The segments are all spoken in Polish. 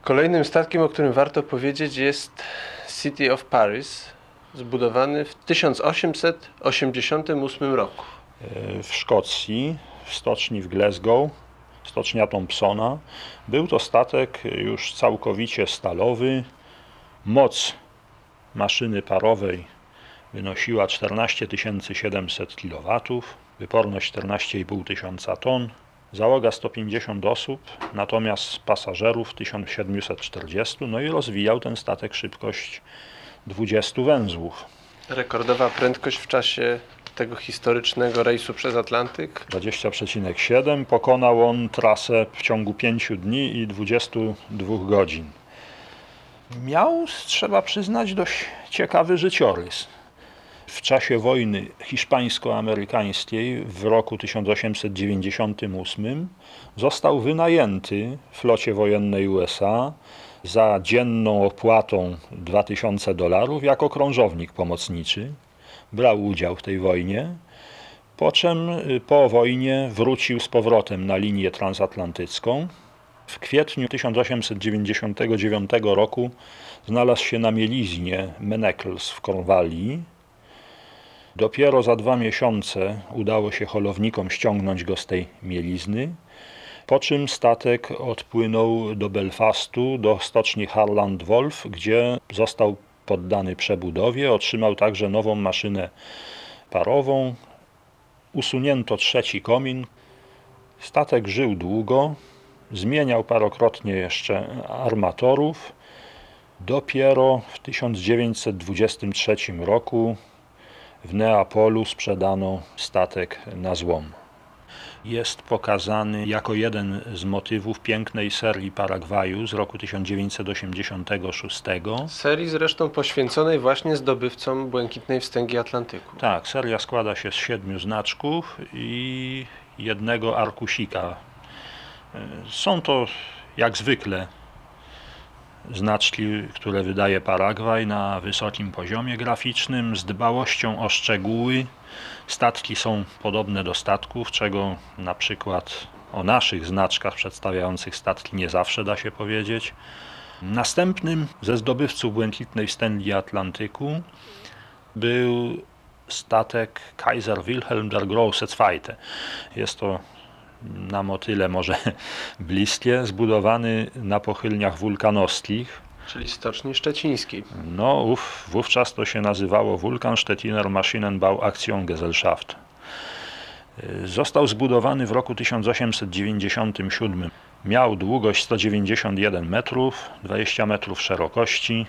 Kolejnym statkiem, o którym warto powiedzieć, jest City of Paris, zbudowany w 1888 roku. W Szkocji, w stoczni w Glasgow, stocznia Thompsona. Był to statek już całkowicie stalowy. Moc maszyny parowej wynosiła 14 700 kW, wyporność 14,5 tysiąca ton, załoga 150 osób, natomiast pasażerów 1740, no i rozwijał ten statek szybkość 20 węzłów. Rekordowa prędkość w czasie tego historycznego rejsu przez Atlantyk. 20,7. Pokonał on trasę w ciągu 5 dni i 22 godzin. Miał, trzeba przyznać, dość ciekawy życiorys. W czasie wojny hiszpańsko-amerykańskiej w roku 1898 został wynajęty w flocie wojennej USA za dzienną opłatą $2000 jako krążownik pomocniczy. Brał udział w tej wojnie, po czym po wojnie wrócił z powrotem na linię transatlantycką. W kwietniu 1899 roku znalazł się na mieliźnie Menekles w Kornwalii. Dopiero za 2 miesiące udało się holownikom ściągnąć go z tej mielizny, po czym statek odpłynął do Belfastu, do stoczni Harland Wolff, gdzie został poddany przebudowie, otrzymał także nową maszynę parową, usunięto 3. komin. Statek żył długo, zmieniał parokrotnie jeszcze armatorów. Dopiero w 1923 roku w Neapolu sprzedano statek na złom. Jest pokazany jako jeden z motywów pięknej serii Paragwaju z roku 1986. Serii zresztą poświęconej właśnie zdobywcom Błękitnej Wstęgi Atlantyku. Tak, seria składa się z 7 znaczków i 1 arkusika. Są to jak zwykle znaczki, które wydaje Paragwaj na wysokim poziomie graficznym, z dbałością o szczegóły. Statki są podobne do statków, czego na przykład o naszych znaczkach przedstawiających statki nie zawsze da się powiedzieć. Następnym ze zdobywców Błękitnej Wstęgi Atlantyku był statek Kaiser Wilhelm der Große Zweite. Jest to na motyle może bliskie, zbudowany na pochylniach wulkanowskich. Czyli stoczni szczecińskiej. No, wówczas to się nazywało Vulkan Stettiner Maschinenbau Aktiengesellschaft. Został zbudowany w roku 1897. Miał długość 191 metrów, 20 metrów szerokości,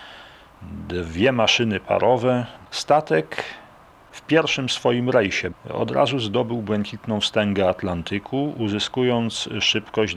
2 maszyny parowe. Statek w pierwszym swoim rejsie od razu zdobył Błękitną Wstęgę Atlantyku, uzyskując szybkość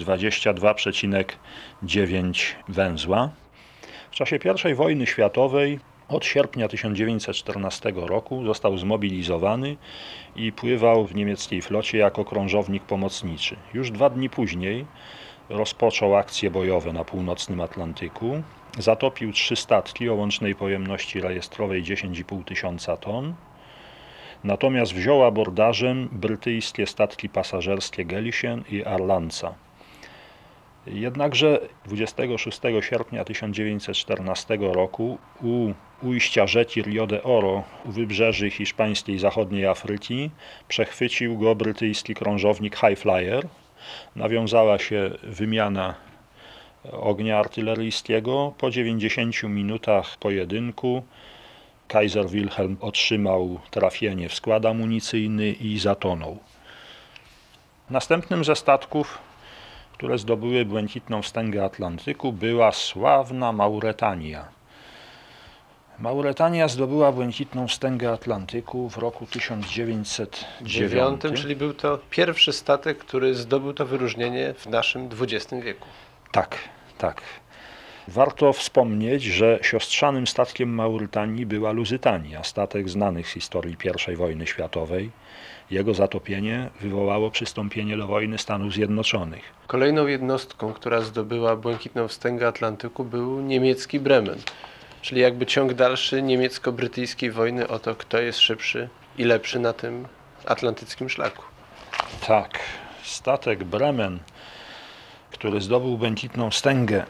22,9 węzła. W czasie I wojny światowej od sierpnia 1914 roku został zmobilizowany i pływał w niemieckiej flocie jako krążownik pomocniczy. Już 2 dni później rozpoczął akcje bojowe na północnym Atlantyku. Zatopił 3 statki o łącznej pojemności rejestrowej 10,5 tysiąca ton. Natomiast wziął abordażem brytyjskie statki pasażerskie Gelischen i Arlanza. Jednakże 26 sierpnia 1914 roku u ujścia rzeki Rio de Oro u wybrzeży hiszpańskiej zachodniej Afryki przechwycił go brytyjski krążownik Highflyer. Nawiązała się wymiana ognia artyleryjskiego. Po 90 minutach pojedynku Kaiser Wilhelm otrzymał trafienie w skład amunicyjny i zatonął. Następnym ze statków, które zdobyły Błękitną Wstęgę Atlantyku, była sławna Mauretania. Mauretania zdobyła Błękitną Wstęgę Atlantyku w roku 1909. Czyli był to pierwszy statek, który zdobył to wyróżnienie w naszym XX wieku. Tak, tak. Warto wspomnieć, że siostrzanym statkiem Mauretanii była Luzytania, statek znany z historii I wojny światowej. Jego zatopienie wywołało przystąpienie do wojny Stanów Zjednoczonych. Kolejną jednostką, która zdobyła Błękitną Wstęgę Atlantyku, był niemiecki Bremen. Czyli jakby ciąg dalszy niemiecko-brytyjskiej wojny o to, kto jest szybszy i lepszy na tym atlantyckim szlaku. Tak, statek Bremen, który zdobył Błękitną Wstęgę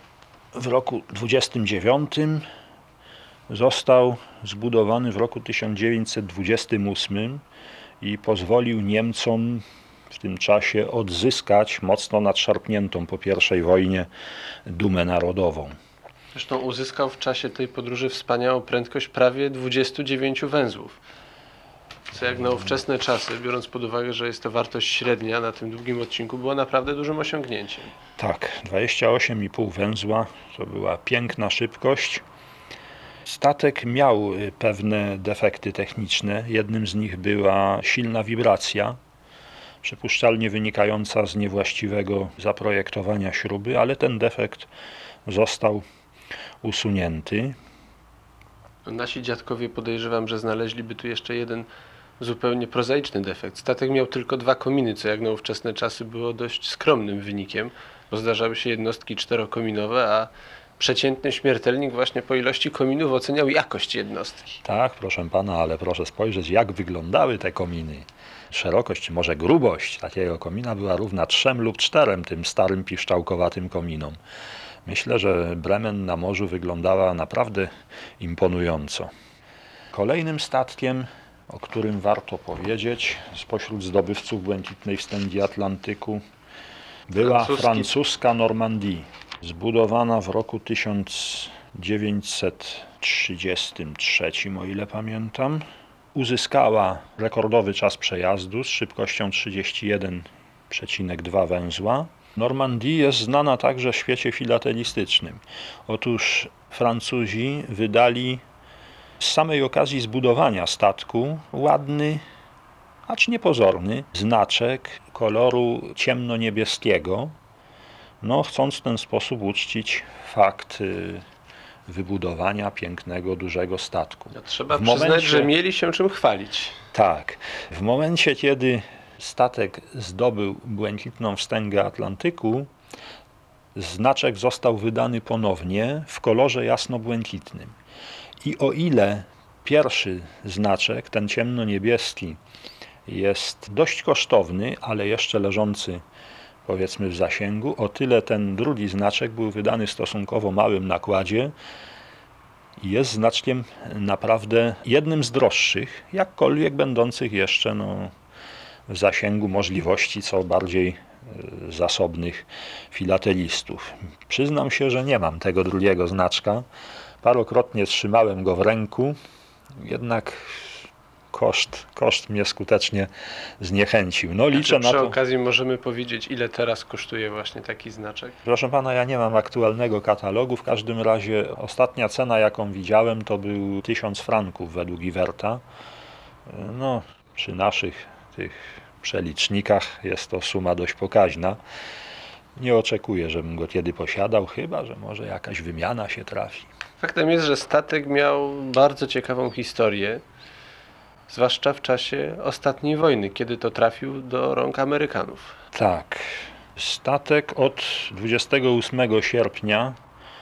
w roku 29 został zbudowany w roku 1928 i pozwolił Niemcom w tym czasie odzyskać mocno nadszarpniętą po I wojnie dumę narodową. Zresztą uzyskał w czasie tej podróży wspaniałą prędkość prawie 29 węzłów. Co jak na ówczesne czasy, biorąc pod uwagę, że jest to wartość średnia na tym długim odcinku, było naprawdę dużym osiągnięciem. Tak, 28,5 węzła to była piękna szybkość. Statek miał pewne defekty techniczne. Jednym z nich była silna wibracja, przypuszczalnie wynikająca z niewłaściwego zaprojektowania śruby, ale ten defekt został usunięty. Nasi dziadkowie, podejrzewam, że znaleźliby tu jeszcze jeden zupełnie prozaiczny defekt. Statek miał tylko 2 kominy, co jak na ówczesne czasy było dość skromnym wynikiem, bo zdarzały się jednostki 4-kominowe, a przeciętny śmiertelnik właśnie po ilości kominów oceniał jakość jednostki. Tak, proszę pana, ale proszę spojrzeć, jak wyglądały te kominy. Szerokość, może grubość takiego komina była równa 3 lub 4 tym starym piszczałkowatym kominom. Myślę, że Bremen na morzu wyglądała naprawdę imponująco. Kolejnym statkiem, o którym warto powiedzieć, spośród zdobywców błękitnej wstęgi Atlantyku, była francuska Normandie, zbudowana w roku 1933, o ile pamiętam. Uzyskała rekordowy czas przejazdu z szybkością 31,2 węzła. Normandie jest znana także w świecie filatelistycznym. Otóż Francuzi wydali z samej okazji zbudowania statku ładny, acz niepozorny znaczek koloru ciemno-niebieskiego, chcąc w ten sposób uczcić fakt wybudowania pięknego, dużego statku. Trzeba przyznać, że mieli się czym chwalić. Tak. W momencie, kiedy statek zdobył błękitną wstęgę Atlantyku, znaczek został wydany ponownie w kolorze jasno-błękitnym. I o ile pierwszy znaczek, ten ciemno-niebieski, jest dość kosztowny, ale jeszcze leżący, powiedzmy, w zasięgu, o tyle ten drugi znaczek był wydany w stosunkowo małym nakładzie i jest znaczkiem naprawdę jednym z droższych, jakkolwiek będących jeszcze w zasięgu możliwości co bardziej zasobnych filatelistów. Przyznam się, że nie mam tego drugiego znaczka. Parokrotnie trzymałem go w ręku, jednak koszt mnie skutecznie zniechęcił. Liczę na to. Przy okazji możemy powiedzieć, ile teraz kosztuje właśnie taki znaczek? Proszę pana, ja nie mam aktualnego katalogu. W każdym razie ostatnia cena, jaką widziałem, to był 1000 franków według Iwerta. Przy naszych tych przelicznikach jest to suma dość pokaźna. Nie oczekuję, żebym go kiedy posiadał, chyba że może jakaś wymiana się trafi. Faktem jest, że statek miał bardzo ciekawą historię, zwłaszcza w czasie ostatniej wojny, kiedy to trafił do rąk Amerykanów. Tak. Statek od 28 sierpnia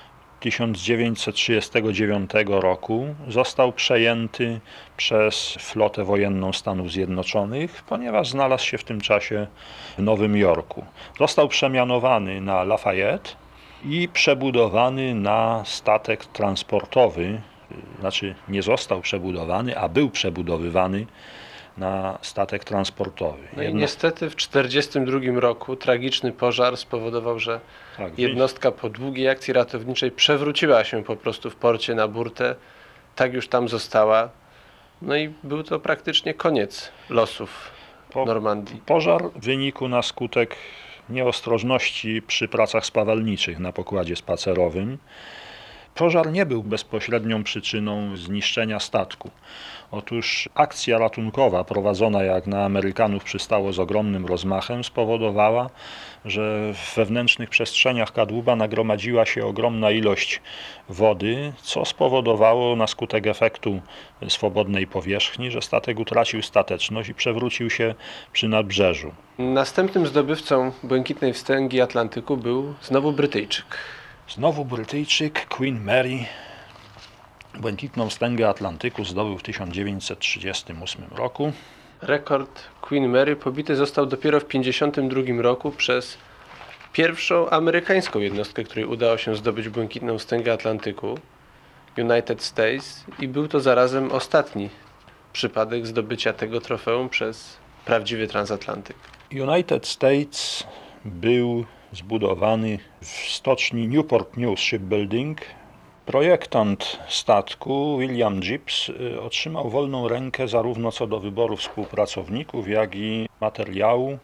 1939 roku został przejęty przez flotę wojenną Stanów Zjednoczonych, ponieważ znalazł się w tym czasie w Nowym Jorku. Został przemianowany na Lafayette i przebudowany na statek transportowy, znaczy nie został przebudowany, a był przebudowywany na statek transportowy. I niestety w 1942 roku tragiczny pożar spowodował, że jednostka po długiej akcji ratowniczej przewróciła się po prostu w porcie na burtę. Tak już tam została. I był to praktycznie koniec losów Normandii. Pożar wynikł na skutek nieostrożności przy pracach spawalniczych na pokładzie spacerowym. Pożar nie był bezpośrednią przyczyną zniszczenia statku. Otóż akcja ratunkowa prowadzona, jak na Amerykanów przystało, z ogromnym rozmachem, spowodowała, że w wewnętrznych przestrzeniach kadłuba nagromadziła się ogromna ilość wody, co spowodowało na skutek efektu swobodnej powierzchni, że statek utracił stateczność i przewrócił się przy nadbrzeżu. Następnym zdobywcą błękitnej wstęgi Atlantyku był znowu Brytyjczyk. Znowu Brytyjczyk, Queen Mary. Błękitną wstęgę Atlantyku zdobył w 1938 roku. Rekord Queen Mary pobity został dopiero w 1952 roku przez pierwszą amerykańską jednostkę, której udało się zdobyć błękitną wstęgę Atlantyku, United States, i był to zarazem ostatni przypadek zdobycia tego trofeum przez prawdziwy transatlantyk. United States był zbudowany w stoczni Newport News Shipbuilding. Projektant statku William Gibbs otrzymał wolną rękę zarówno co do wyboru współpracowników, jak i materiału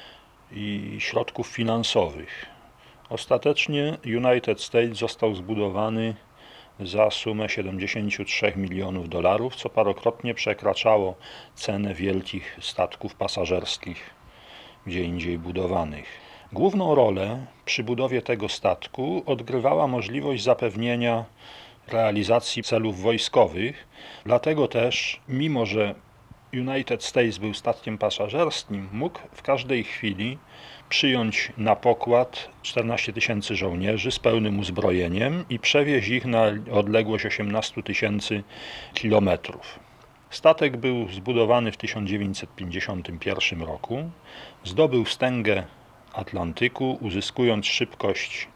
i środków finansowych. Ostatecznie United States został zbudowany za sumę 73 milionów dolarów, co parokrotnie przekraczało cenę wielkich statków pasażerskich gdzie indziej budowanych. Główną rolę przy budowie tego statku odgrywała możliwość zapewnienia realizacji celów wojskowych, dlatego też, mimo że United States był statkiem pasażerskim, mógł w każdej chwili przyjąć na pokład 14 tysięcy żołnierzy z pełnym uzbrojeniem i przewieźć ich na odległość 18 tysięcy kilometrów. Statek był zbudowany w 1951 roku, zdobył wstęgę Atlantyku, uzyskując szybkość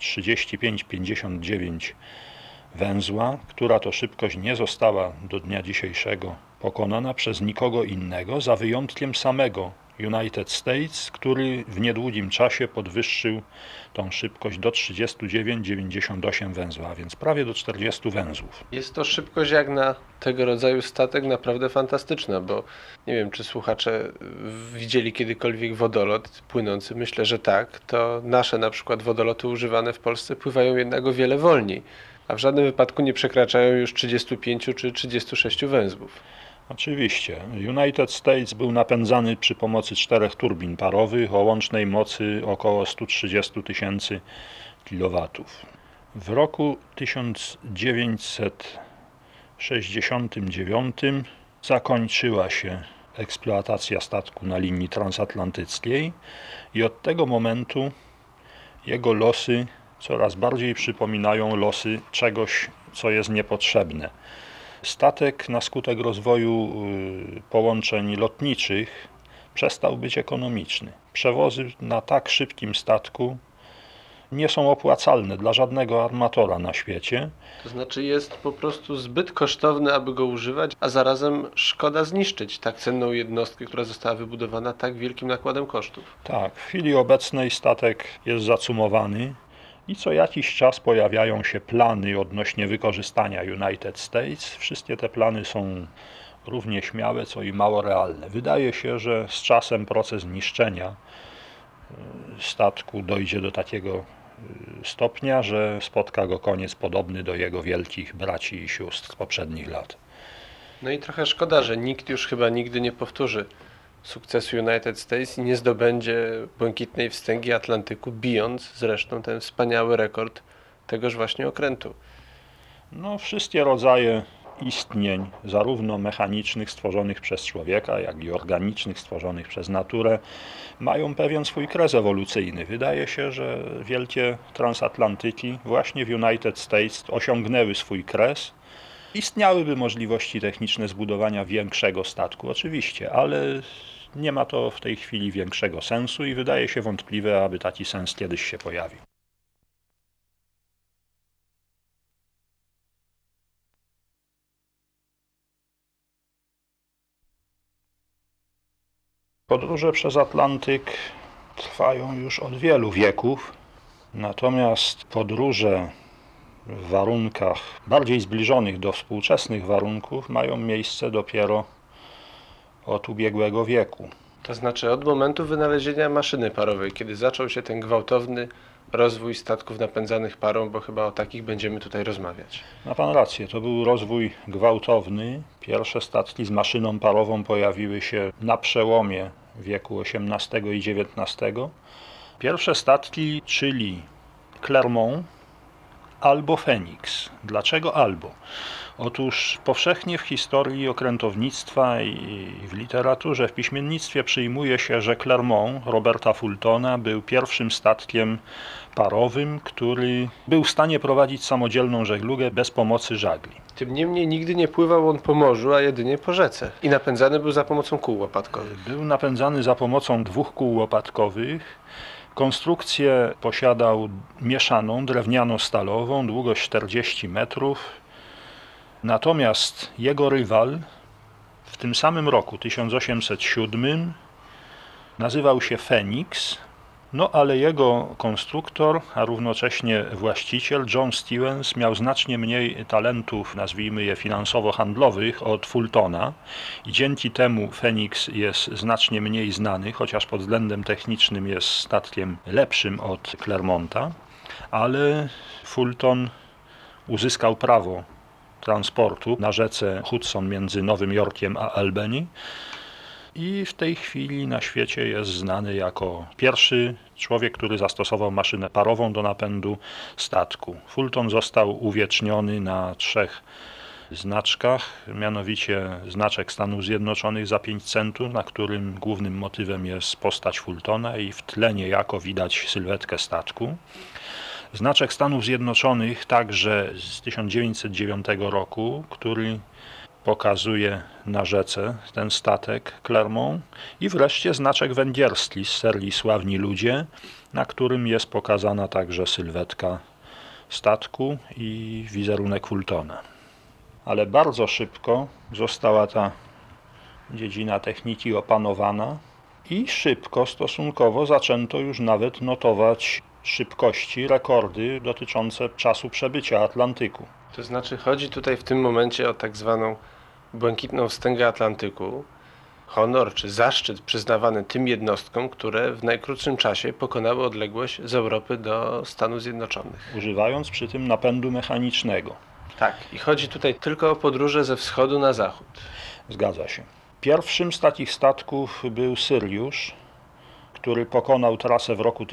35-59 węzła, która to szybkość nie została do dnia dzisiejszego pokonana przez nikogo innego, za wyjątkiem samego United States, który w niedługim czasie podwyższył tą szybkość do 39-98 węzła, a więc prawie do 40 węzłów. Jest to szybkość jak na tego rodzaju statek naprawdę fantastyczna, bo nie wiem, czy słuchacze widzieli kiedykolwiek wodolot płynący. Myślę, że tak. To nasze na przykład wodoloty używane w Polsce pływają jednak o wiele wolniej, a w żadnym wypadku nie przekraczają już 35 czy 36 węzłów. Oczywiście. United States był napędzany przy pomocy 4 turbin parowych o łącznej mocy około 130 tysięcy kW. W roku 1969 zakończyła się eksploatacja statku na linii transatlantyckiej i od tego momentu jego losy coraz bardziej przypominają losy czegoś, co jest niepotrzebne. Statek na skutek rozwoju połączeń lotniczych przestał być ekonomiczny. Przewozy na tak szybkim statku nie są opłacalne dla żadnego armatora na świecie. To znaczy jest po prostu zbyt kosztowny, aby go używać, a zarazem szkoda zniszczyć tak cenną jednostkę, która została wybudowana tak wielkim nakładem kosztów. Tak, w chwili obecnej statek jest zacumowany i co jakiś czas pojawiają się plany odnośnie wykorzystania United States. Wszystkie te plany są równie śmiałe, co i mało realne. Wydaje się, że z czasem proces niszczenia statku dojdzie do takiego stopnia, że spotka go koniec podobny do jego wielkich braci i sióstr z poprzednich lat. No i trochę szkoda, że nikt już chyba nigdy nie powtórzy sukcesu United States i nie zdobędzie błękitnej wstęgi Atlantyku, bijąc zresztą ten wspaniały rekord tegoż właśnie okrętu. No, wszystkie rodzaje istnień, zarówno mechanicznych stworzonych przez człowieka, jak i organicznych stworzonych przez naturę, mają pewien swój kres ewolucyjny. Wydaje się, że wielkie transatlantyki właśnie w United States osiągnęły swój kres. Istniałyby możliwości techniczne zbudowania większego statku, oczywiście, ale nie ma to w tej chwili większego sensu i wydaje się wątpliwe, aby taki sens kiedyś się pojawił. Podróże przez Atlantyk trwają już od wielu wieków, natomiast podróże w warunkach bardziej zbliżonych do współczesnych warunków mają miejsce dopiero od ubiegłego wieku. To znaczy od momentu wynalezienia maszyny parowej, kiedy zaczął się ten gwałtowny rozwój statków napędzanych parą, bo chyba o takich będziemy tutaj rozmawiać. Ma pan rację, to był rozwój gwałtowny. Pierwsze statki z maszyną parową pojawiły się na przełomie wieku XVIII i XIX. Pierwsze statki, czyli Clermont albo Phoenix. Dlaczego albo? Otóż powszechnie w historii okrętownictwa i w literaturze, w piśmiennictwie przyjmuje się, że Clermont Roberta Fultona był pierwszym statkiem parowym, który był w stanie prowadzić samodzielną żeglugę bez pomocy żagli. Tym niemniej nigdy nie pływał on po morzu, a jedynie po rzece. I napędzany był za pomocą kół łopatkowych. Był napędzany za pomocą 2 kół łopatkowych. Konstrukcję posiadał mieszaną, drewniano-stalową, długość 40 metrów. Natomiast jego rywal w tym samym roku, 1807, nazywał się Phoenix, no ale jego konstruktor, a równocześnie właściciel John Stevens miał znacznie mniej talentów, nazwijmy je finansowo-handlowych, od Fultona i dzięki temu Phoenix jest znacznie mniej znany, chociaż pod względem technicznym jest statkiem lepszym od Clermonta, ale Fulton uzyskał prawo transportu na rzece Hudson między Nowym Jorkiem a Albany i w tej chwili na świecie jest znany jako pierwszy człowiek, który zastosował maszynę parową do napędu statku. Fulton został uwieczniony na 3 znaczkach, mianowicie znaczek Stanów Zjednoczonych za 5 centów, na którym głównym motywem jest postać Fultona i w tle niejako widać sylwetkę statku. Znaczek Stanów Zjednoczonych także z 1909 roku, który pokazuje na rzece ten statek Clermont, i wreszcie znaczek węgierski z serii Sławni Ludzie, na którym jest pokazana także sylwetka statku i wizerunek Fultona. Ale bardzo szybko została ta dziedzina techniki opanowana i szybko stosunkowo zaczęto już nawet notować szybkości, rekordy dotyczące czasu przebycia Atlantyku. To znaczy chodzi tutaj w tym momencie o tak zwaną błękitną wstęgę Atlantyku, honor czy zaszczyt przyznawany tym jednostkom, które w najkrótszym czasie pokonały odległość z Europy do Stanów Zjednoczonych. Używając przy tym napędu mechanicznego. Tak, i chodzi tutaj tylko o podróże ze wschodu na zachód. Zgadza się. Pierwszym z takich statków był Syriusz, który pokonał trasę w roku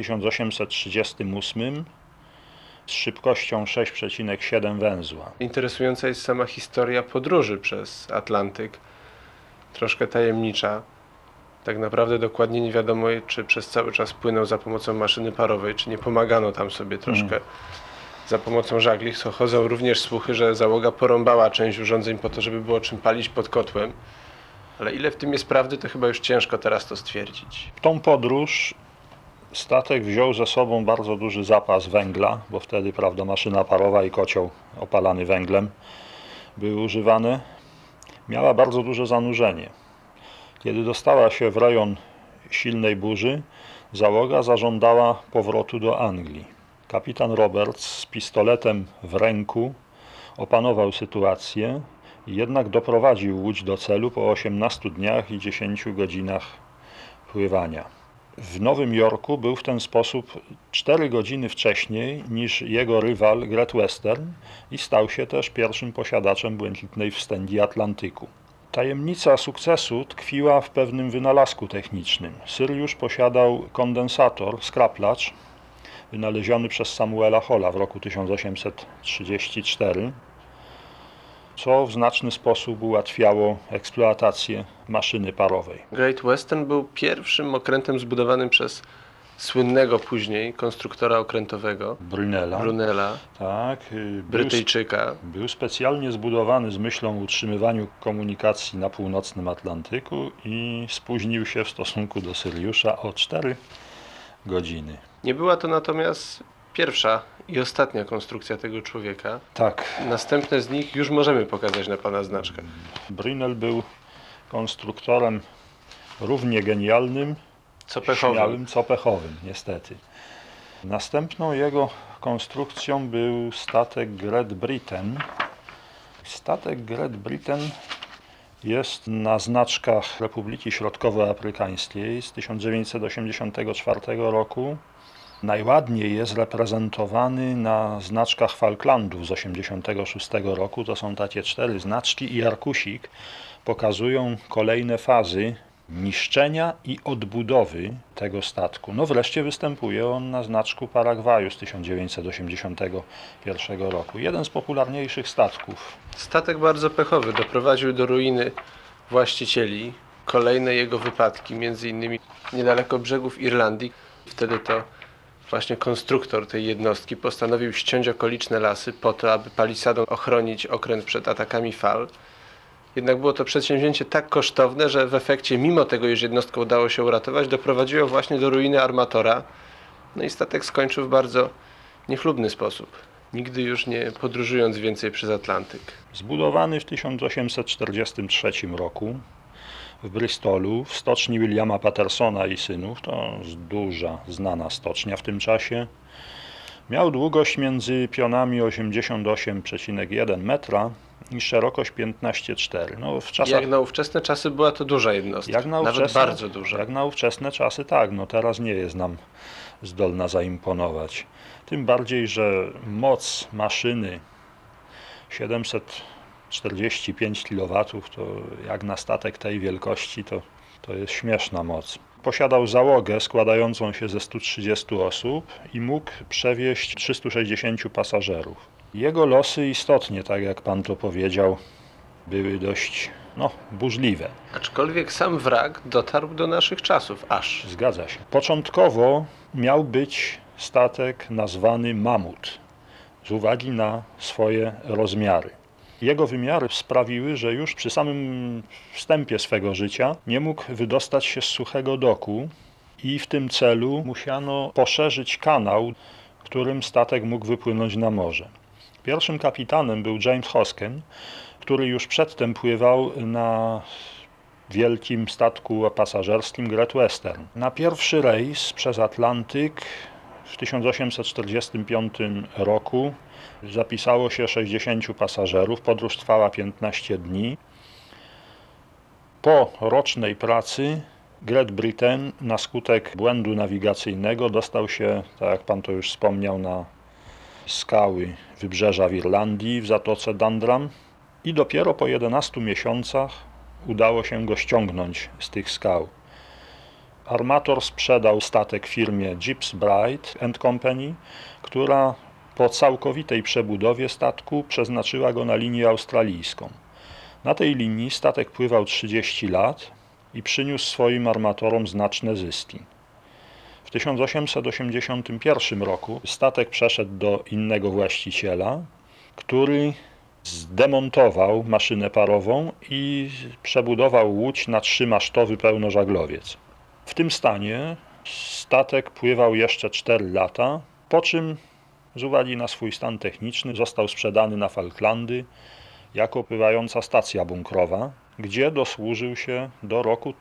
1838 z szybkością 6,7 węzła. Interesująca jest sama historia podróży przez Atlantyk, troszkę tajemnicza. Tak naprawdę dokładnie nie wiadomo, czy przez cały czas płynął za pomocą maszyny parowej, czy nie pomagano tam sobie troszkę za pomocą żagli. Chodzą również słuchy, że załoga porąbała część urządzeń po to, żeby było czym palić pod kotłem. Ale ile w tym jest prawdy, to chyba już ciężko teraz to stwierdzić. W tą podróż statek wziął ze sobą bardzo duży zapas węgla, bo wtedy, prawda, maszyna parowa i kocioł opalany węglem były używane. Miała bardzo duże zanurzenie. Kiedy dostała się w rejon silnej burzy, załoga zażądała powrotu do Anglii. Kapitan Roberts z pistoletem w ręku opanował sytuację i jednak doprowadził łódź do celu po 18 dniach i 10 godzinach pływania. W Nowym Jorku był w ten sposób 4 godziny wcześniej niż jego rywal Great Western i stał się też pierwszym posiadaczem błękitnej wstęgi Atlantyku. Tajemnica sukcesu tkwiła w pewnym wynalazku technicznym. Syriusz posiadał kondensator, skraplacz, wynaleziony przez Samuela Halla w roku 1834, co w znaczny sposób ułatwiało eksploatację maszyny parowej. Great Western był pierwszym okrętem zbudowanym przez słynnego później konstruktora okrętowego Brunela, Tak, Brytyjczyka. Był specjalnie zbudowany z myślą o utrzymywaniu komunikacji na północnym Atlantyku i spóźnił się w stosunku do Syriusza o 4 godziny. Nie była to natomiast pierwsza i ostatnia konstrukcja tego człowieka. Tak. Następne z nich już możemy pokazać na pana znaczkach. Brunel był konstruktorem równie genialnym, śmiałym, co pechowym, niestety. Następną jego konstrukcją był statek Great Britain. Statek Great Britain jest na znaczkach Republiki Środkowoafrykańskiej z 1984 roku. Najładniej jest reprezentowany na znaczkach Falklandów z 1986 roku. To są takie 4 znaczki i arkusik pokazują kolejne fazy niszczenia i odbudowy tego statku. No wreszcie występuje on na znaczku Paragwaju z 1981 roku. Jeden z popularniejszych statków. Statek bardzo pechowy, doprowadził do ruiny właścicieli. Kolejne jego wypadki, między innymi niedaleko brzegów Irlandii. Wtedy to właśnie konstruktor tej jednostki postanowił ściąć okoliczne lasy po to, aby palisadą ochronić okręt przed atakami fal. Jednak było to przedsięwzięcie tak kosztowne, że w efekcie, mimo tego, iż jednostkę udało się uratować, doprowadziło właśnie do ruiny armatora No i statek skończył w bardzo niechlubny sposób, nigdy już nie podróżując więcej przez Atlantyk. Zbudowany w 1843 roku w Bristolu, w stoczni Williama Patersona i synów, to duża, znana stocznia w tym czasie, miał długość między pionami 88,1 metra i szerokość 15,4. No, w czasach, Jak na ówczesne czasy była to duża jednostka, nawet bardzo duża. Jak na ówczesne czasy tak, no teraz nie jest nam zdolna zaimponować. Tym bardziej, że moc maszyny 745 kW, to jak na statek tej wielkości, to jest śmieszna moc. Posiadał załogę składającą się ze 130 osób i mógł przewieźć 360 pasażerów. Jego losy istotnie, tak jak pan to powiedział, były dość burzliwe. Aczkolwiek sam wrak dotarł do naszych czasów, aż. Zgadza się. Początkowo miał być statek nazwany Mamut z uwagi na swoje rozmiary. Jego wymiary sprawiły, że już przy samym wstępie swego życia nie mógł wydostać się z suchego doku i w tym celu musiano poszerzyć kanał, którym statek mógł wypłynąć na morze. Pierwszym kapitanem był James Hosken, który już przedtem pływał na wielkim statku pasażerskim Great Western. Na pierwszy rejs przez Atlantyk w 1845 roku zapisało się 60 pasażerów. Podróż trwała 15 dni. Po rocznej pracy Great Britain na skutek błędu nawigacyjnego dostał się, tak jak pan to już wspomniał, na skały wybrzeża w Irlandii w zatoce Dundrum i dopiero po 11 miesiącach udało się go ściągnąć z tych skał. Armator sprzedał statek firmie Gibbs Bright and Company, która po całkowitej przebudowie statku przeznaczyła go na linię australijską. Na tej linii statek pływał 30 lat i przyniósł swoim armatorom znaczne zyski. W 1881 roku statek przeszedł do innego właściciela, który zdemontował maszynę parową i przebudował łódź na 3-masztowy pełnożaglowiec. W tym stanie statek pływał jeszcze 4 lata, po czym z uwagi na swój stan techniczny został sprzedany na Falklandy jako pływająca stacja bunkrowa, gdzie dosłużył się do roku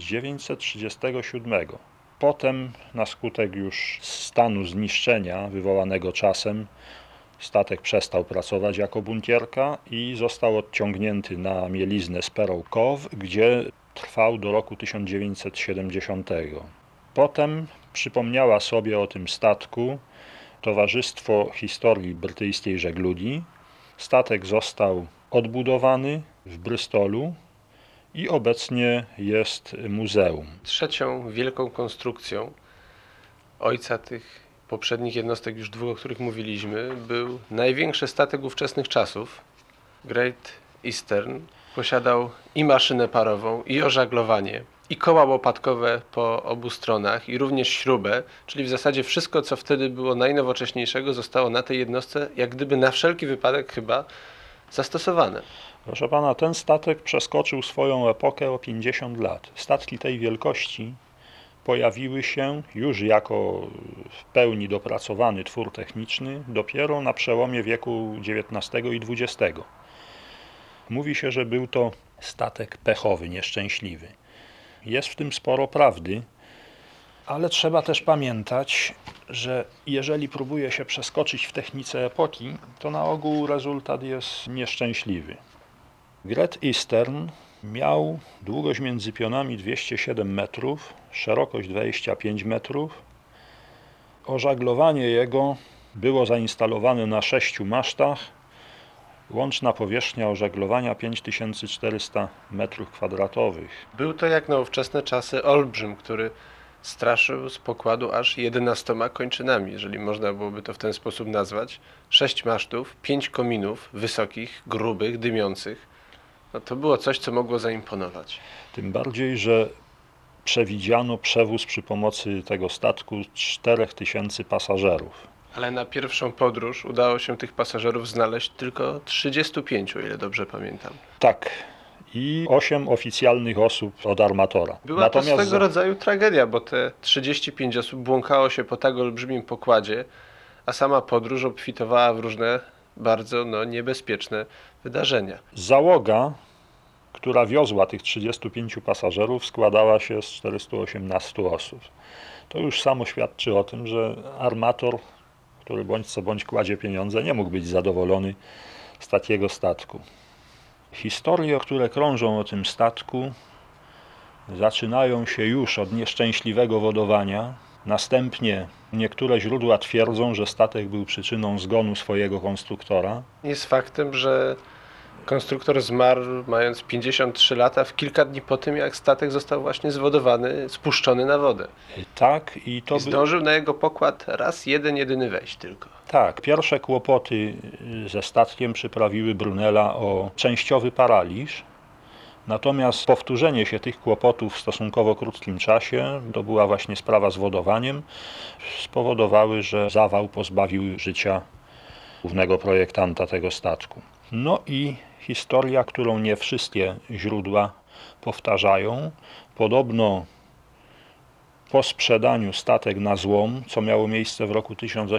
1937. Potem na skutek już stanu zniszczenia wywołanego czasem statek przestał pracować jako bunkierka i został odciągnięty na mieliznę Sparrow Cove, gdzie trwał do roku 1970. Potem przypomniała sobie o tym statku Towarzystwo Historii Brytyjskiej Żeglugi. Statek został odbudowany w Bristolu i obecnie jest muzeum. Trzecią wielką konstrukcją ojca tych poprzednich jednostek, już dwóch, o których mówiliśmy, był największy statek ówczesnych czasów. Great Eastern posiadał i maszynę parową, i ożaglowanie, i koła łopatkowe po obu stronach, i również śrubę, czyli w zasadzie wszystko, co wtedy było najnowocześniejszego, zostało na tej jednostce, jak gdyby na wszelki wypadek chyba zastosowane. Proszę pana, ten statek przeskoczył swoją epokę o 50 lat. Statki tej wielkości pojawiły się już jako w pełni dopracowany twór techniczny dopiero na przełomie wieku XIX i XX. Mówi się, że był to statek pechowy, nieszczęśliwy. Jest w tym sporo prawdy, ale trzeba też pamiętać, że jeżeli próbuje się przeskoczyć w technice epoki, to na ogół rezultat jest nieszczęśliwy. Great Eastern miał długość między pionami 207 metrów, szerokość 25 metrów. Ożaglowanie jego było zainstalowane na 6 masztach. Łączna powierzchnia ożaglowania 5400 m2. Był to jak na ówczesne czasy olbrzym, który straszył z pokładu aż 11 kończynami, jeżeli można byłoby to w ten sposób nazwać. 6 masztów, 5 kominów wysokich, grubych, dymiących. No to było coś, co mogło zaimponować. Tym bardziej, że przewidziano przewóz przy pomocy tego statku 4000 pasażerów. Ale na pierwszą podróż udało się tych pasażerów znaleźć tylko 35, o ile dobrze pamiętam. Tak, i 8 oficjalnych osób od armatora. Była to swego rodzaju tragedia, bo te 35 osób błąkało się po tak olbrzymim pokładzie, a sama podróż obfitowała w różne bardzo niebezpieczne wydarzenia. Załoga, która wiozła tych 35 pasażerów, składała się z 418 osób. To już samo świadczy o tym, że armator, który bądź co bądź kładzie pieniądze, nie mógł być zadowolony z takiego statku. Historie, które krążą o tym statku, zaczynają się już od nieszczęśliwego wodowania. Następnie niektóre źródła twierdzą, że statek był przyczyną zgonu swojego konstruktora. Jest faktem, że konstruktor zmarł mając 53 lata w kilka dni po tym, jak statek został właśnie zwodowany, spuszczony na wodę. Tak, I zdążył na jego pokład raz jedyny wejść tylko. Tak, pierwsze kłopoty ze statkiem przyprawiły Brunella o częściowy paraliż. Natomiast powtórzenie się tych kłopotów w stosunkowo krótkim czasie, to była właśnie sprawa z wodowaniem, spowodowały, że zawał pozbawił życia głównego projektanta tego statku. No i historia, którą nie wszystkie źródła powtarzają. Podobno po sprzedaniu statek na złom, co miało miejsce w roku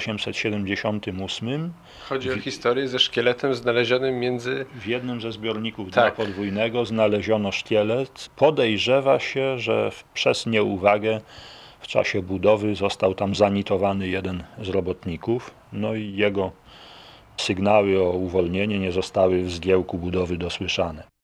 1878, Chodzi o historię ze szkieletem znalezionym w jednym ze zbiorników dna podwójnego znaleziono szkielet. Podejrzewa się, że przez nieuwagę w czasie budowy został tam zanitowany jeden z robotników, no i jego sygnały o uwolnienie nie zostały w zgiełku budowy dosłyszane.